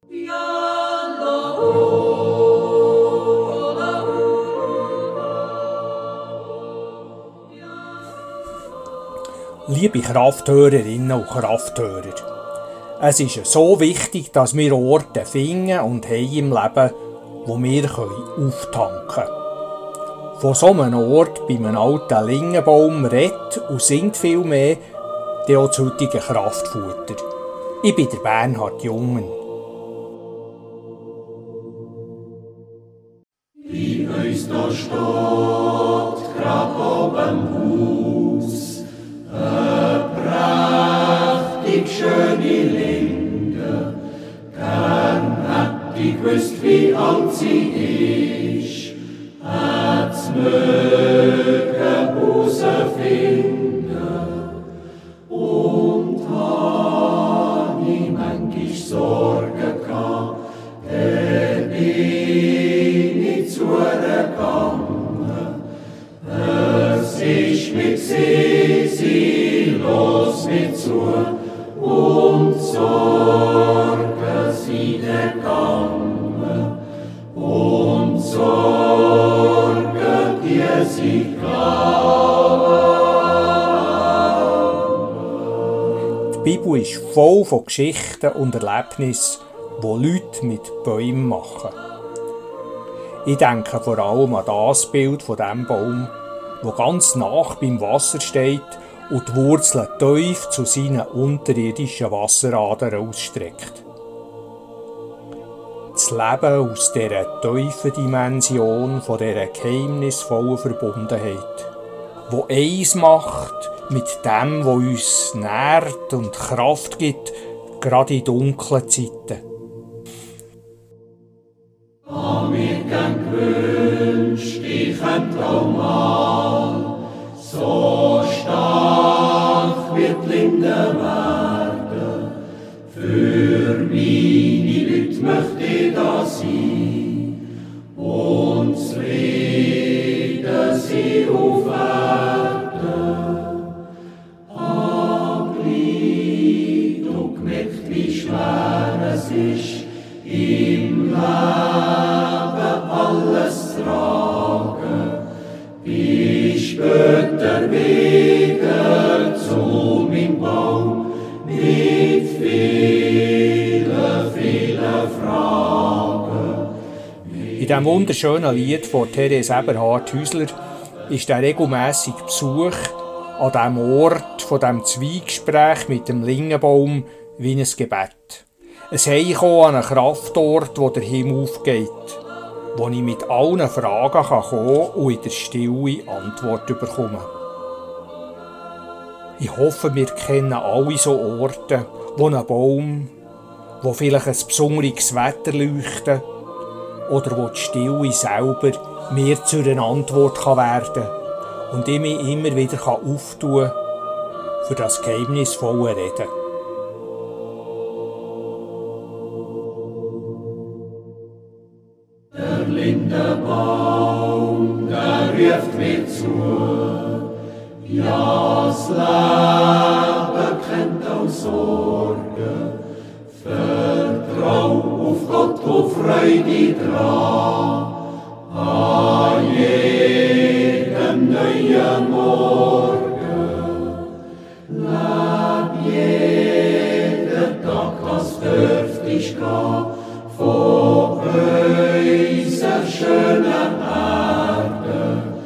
Liebe Krafthörerinnen und Krafthörer, es ist so wichtig, dass wir Orte finden und haben im Leben, wo wir auftanken können. Von so einem Ort bei einem alten Lingenbaum redet und singt viel mehr der auch das heutige Kraftfutter. Ich bin der Bernhard Jungen. Wie uns da steht, grad oben Haus, prächtig schöne Linde, gern hätt ich gewusst, wie alt sie ist, hätt's mögen herausfinden, und han ich manchmal Sorgen gehabt, der bin ich zu ihr gegangen, es ist mir sie los mir zu, und Sorgen sie gegangen, und Sorgen die sie Die Bibel ist voll von Geschichten und Erlebnissen, die Leute mit Bäumen machen. Ich denke vor allem an das Bild von diesem Baum, der ganz nah beim Wasser steht und die Wurzeln tief zu seinen unterirdischen Wasseradern ausstreckt. Das Leben aus dieser tiefen Dimension von dieser geheimnisvollen Verbundenheit, die eins macht mit dem, was uns nährt und Kraft gibt, gerade in dunklen Zeiten. Hab mir gern gewünscht, ich könnte auch mal so stark wie die Linde werden. Für meine Leute möchte ich da sein und das Frieden sie aufwerten. Du gemerkt, wie schwer es ist, im Leben alles tragen, bis später wieder zu meinem Baum mit vielen Fragen. In diesem wunderschönen Lied von Therese Eberhard-Häusler ist der regelmässige Besuch an diesem Ort von diesem Zweigespräch mit dem Lingenbaum wie ein Gebet. Ein Heimkommen an einen Kraftort, wo der Himmel aufgeht, wo ich mit allen Fragen kommen und in der Stille Antwort bekomme. Ich hoffe, wir kennen alle so Orte, wo ein Baum, wo vielleicht ein besonderes Wetter leuchtet oder wo die Stille selber mir zu einer Antwort werden kann und ich mich immer wieder auftun kann für das geheimnisvolle Reden. Der Lindenbaum, der ruft mir zu, ja, das Leben kennt auch Sorgen, vertrau auf Gott und Freude dran, an jedem neuen Morgen, leb jeden Tag, als dürft ich gehen, von unserer schönen Erde.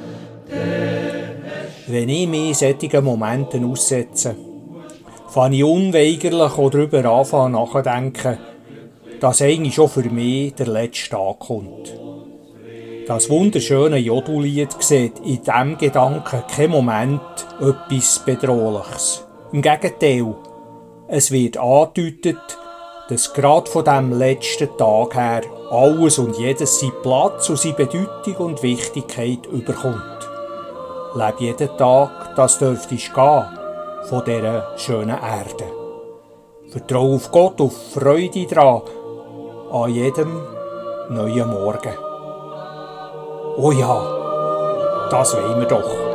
Wenn ich mich in solchen Momenten aussetze, fange ich unweigerlich auch darüber an nachzudenken, dass eigentlich schon für mich der letzte Tag kommt. Das wunderschöne Jodellied sieht in diesem Gedanken keinen Moment etwas Bedrohliches. Im Gegenteil, es wird angedeutet, dass gerade von diesem letzten Tag her alles und jedes seinen Platz und seine Bedeutung und Wichtigkeit überkommt. Leb jeden Tag, das dürftest gehen, von dieser schönen Erde. Vertrau auf Gott, auf Freude dran, an jedem neuen Morgen. Oh ja, das wollen wir doch.